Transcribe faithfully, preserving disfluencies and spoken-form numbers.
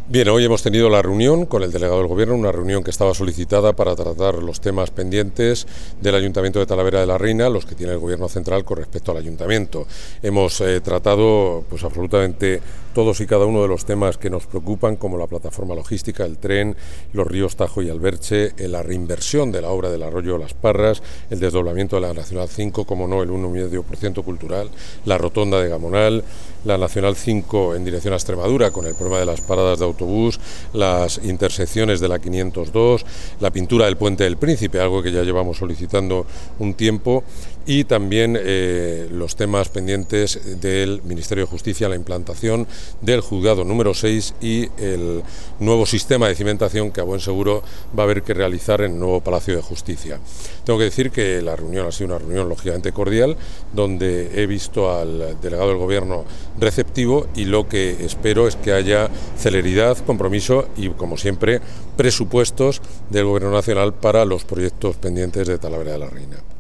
Bien, hoy hemos tenido la reunión con el delegado del Gobierno, una reunión que estaba solicitada para tratar los temas pendientes del Ayuntamiento de Talavera de la Reina, los que tiene el Gobierno central con respecto al Ayuntamiento. Hemos eh, tratado pues absolutamente todos y cada uno de los temas que nos preocupan, como la plataforma logística, el tren, los ríos Tajo y Alberche, eh, la reinversión de la obra del arroyo Las Parras, el desdoblamiento de la Nacional cinco, como no, el uno coma cinco por ciento cultural, la rotonda de Gamonal, la Nacional cinco en dirección a Extremadura con el problema de las paradas de autobús, las intersecciones de la quinientos dos, la pintura del Puente del Príncipe, algo que ya llevamos solicitando un tiempo, y también eh, los temas pendientes del Ministerio de Justicia, la implantación del juzgado número seis y el nuevo sistema de cimentación que a buen seguro va a haber que realizar en el nuevo Palacio de Justicia. Tengo que decir que la reunión ha sido una reunión lógicamente cordial, donde he visto al delegado del Gobierno receptivo, y lo que espero es que haya celeridad, compromiso y, como siempre, presupuestos del Gobierno Nacional para los proyectos pendientes de Talavera de la Reina.